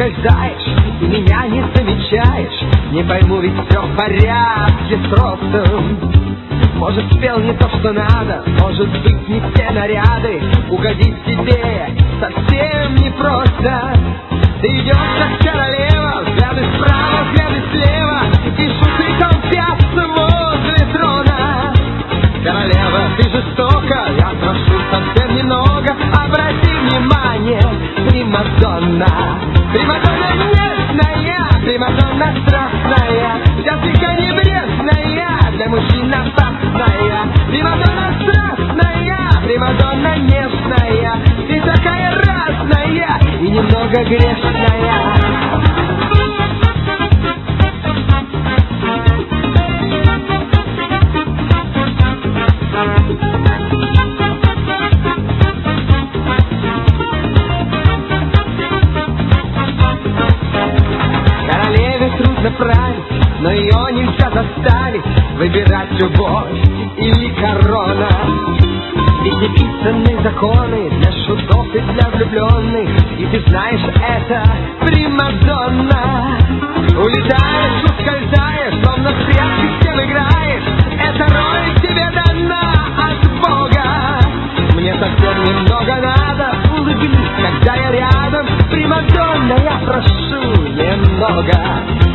ускользаешь, ты меня не замечаешь. Не пойму, ведь все в порядке с ростом. Может, спел не то, что надо, может быть, не те наряды. Угодить тебе совсем непросто. Ты идешь, как королева, взгляды справа, взгляды слева, и шутником пьяцца возле трона. Королева, ты жестока, я прошу совсем немного. Обрати внимание, примадонна. Примадонна нежная, примадонна страстная, вся слегка небрежная, для мужчин опасная. Примадонна страстная, примадонна нежная, ты такая разная и немного грешная. Править, но ее нельзя заставить выбирать любовь или корона. Ведь неписанные законы для шутов и для влюбленных, и ты знаешь, это примадонна. Улетаешь, ускользаешь, словно в прятки с кем играешь. Эта роль тебе дана от Бога. Мне совсем немного надо, улыбнись, когда я рядом. Примадонна, я прошу немного.